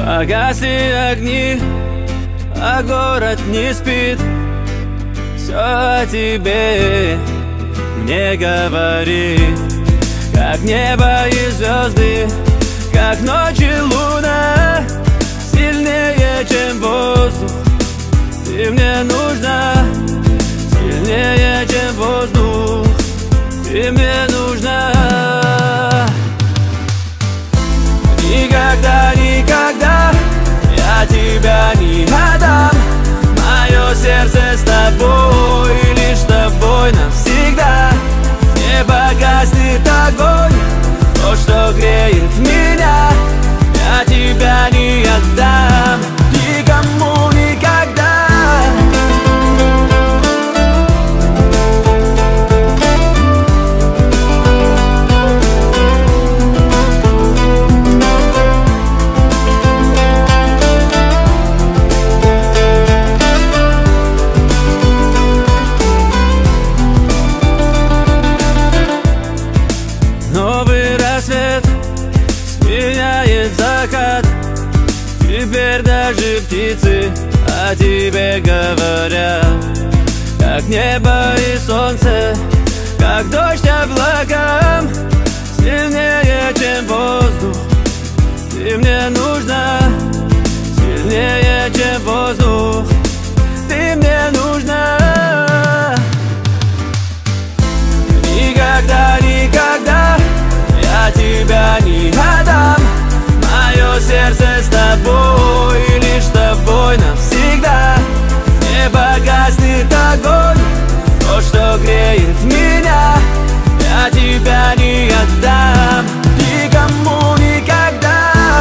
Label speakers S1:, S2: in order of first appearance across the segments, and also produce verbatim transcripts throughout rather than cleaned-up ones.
S1: Погасли огни, а город не спит. Все о тебе мне говорит, как небо и звезды, как ночь и луна. Сильнее, чем воздух, ты мне нужна. Сильнее, чем воздух, ты мне нужна. Никогда, никогда я тебя не отдам. Мое сердце с тобой, лишь с тобой навсегда. Не погаснет огонь, то, что греет меня. Я тебя не отдам никому никогда. Новый рассвет сменяет закат. Теперь даже птицы о тебе говорят, как небо и солнце, как дождь облакам. Сильнее, чем воздух, ты мне нужна. Сильнее, чем воздух, ты мне нужна. Никогда, никогда я тебя не отдам. Мое сердце с тобой, лишь с тобой навсегда. Не погаснет огонь, то, что греет меня. Я тебя не отдам никому никогда.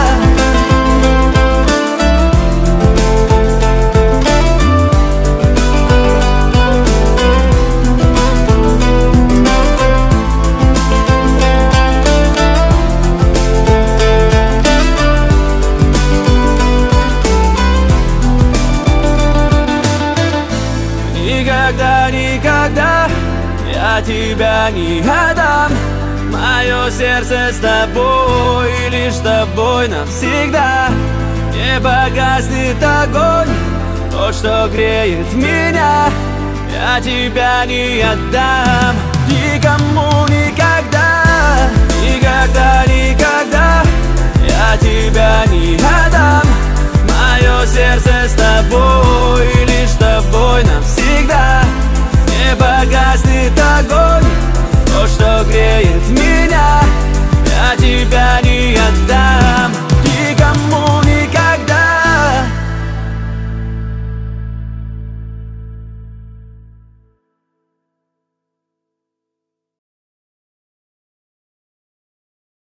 S1: Никогда, никогда я тебя не отдам. Мое сердце с тобой, лишь с тобой навсегда. Не погаснет огонь, то, что греет меня. Я тебя не отдам.